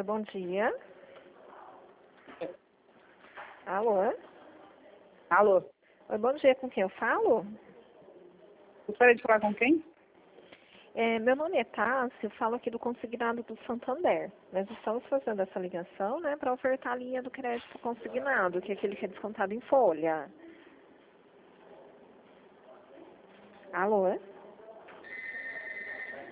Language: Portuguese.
Oi, bom dia. Alô? Alô? Oi, bom dia. Com quem eu falo? Gostaria de falar com quem? Meu nome é Tássia, eu falo aqui do Consignado do Santander. Nós estamos fazendo essa ligação, né, para ofertar a linha do crédito consignado, que é aquele que é descontado em folha. Alô?